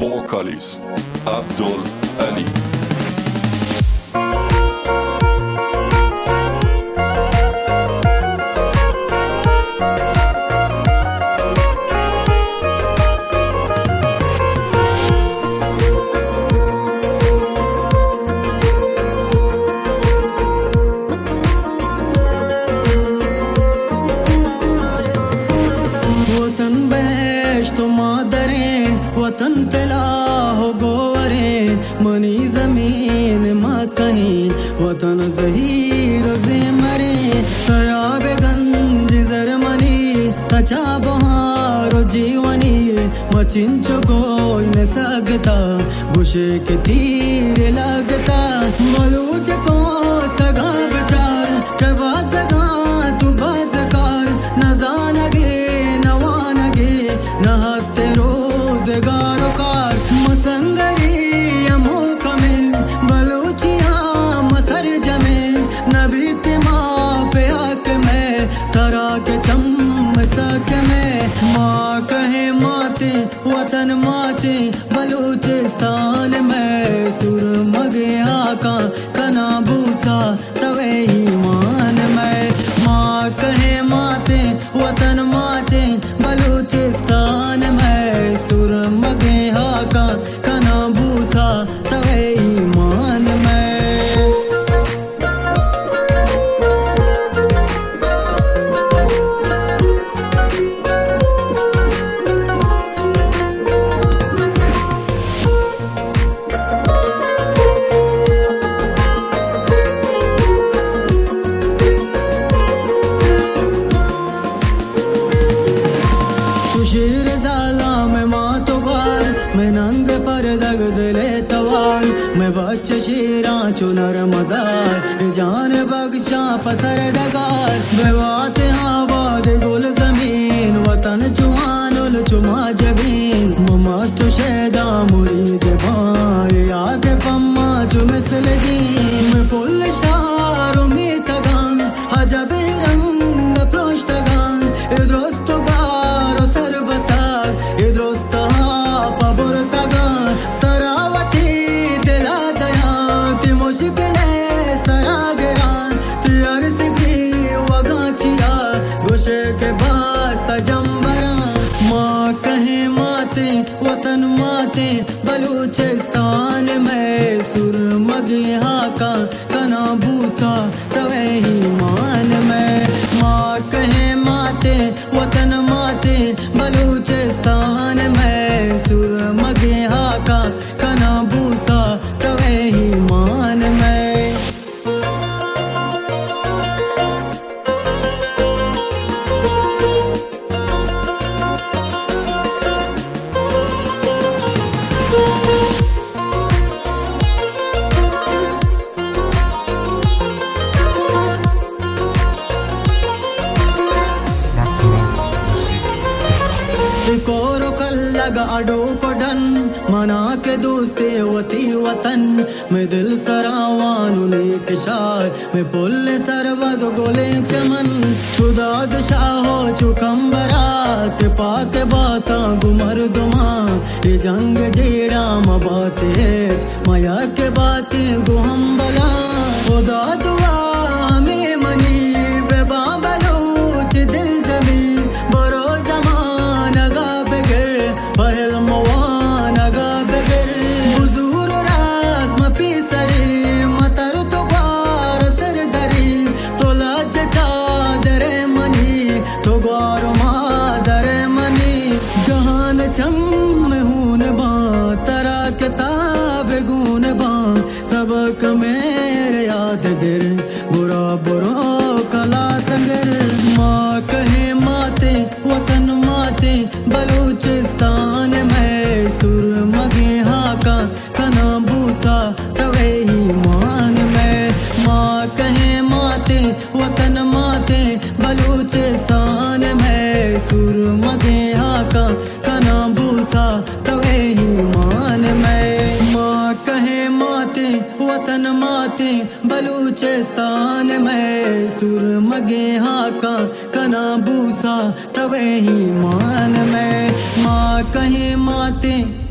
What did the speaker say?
vocalist Abdul Ali. वतन तला हो गोवरे मनी जमीन मा कहीं वतन जहीर से मरे तयाब गंज जरमनी तचा बहारो जीवनी मचिंचो कोई न सकता गुशे के तीर लगता बलूच को सगा बचार कबा सगा तू बाजकार न जानगे नवानगे न हस्ते रोजगारों कार मसंगरी अमो कमिल बलूचिया मसर जमे नबी तिमा पे आक में तरा के चम सक में माँ कहे माते वतन माते बलूचिस्तान में सुर मगे आका कना भूसा तवे ईमान में माँ कहे माते वतन माते बलूचिस्तान में सुर मगे आका कना भूसा तवे ईमान में। शेर जाला में मातो बार मैं नंग पर दग दिले तवार मैं बच्चे शेरा चुनर मजार जान बख्शा पसर डगार बेवात आबाद गुल जमीन वतन चुआनुल चुमा जबीन मस्त शेदा मुरीद भाई आगे पम्मा चुमिसल दी मैं पुल शार में तगान हजब रंग प्रोष्टगान इद्रोस्त के वास्ता जम्बरा माँ कहे माते वतन माते बलूचिस्तान में सुर मगे हाका कना भूसा तवे ईमान में माँ कहे माते वतन माते बलूचिस्तान में सुर मगे हाका कना भूसा तवे ईमान में। कोरो कल लगा अडो को डन मना के दोस्ते वती वतन में दिल सरावानु नेक शार में पुल सरवज गोले चमन चुदाद शाहो चुकम्बरा ते पाक बाता गुमर दुमा ये जंग जेड़ा मबाते माया के बातें गुहम्बला खुदा दुआ हमें मनी बेबा बलूच दिल जमी बरो पहल मवान गा बगर बुजुर रात मपी सरी मतर तो बार सर धरी तो लाज चादरे मनी तो गौर मादरे मनी जहान चम हून बा तरा किताब गुन बा सबक मेरे याद गिर बुरा बुरा कला तंगर माँ कहे माते वतन माते बलूचिस्तान में सुर मगे हाका कना भूसा तवे ईमान में माँ कहे माते वतन माते बलूचिस्तान में सुर मगे हाका कना भूसा तवे ईमान में माँ कहे माते वतन माते बलूचिस्तान में सुर मगे हाका कना भूसा तवे ईमान में माँ कहे माते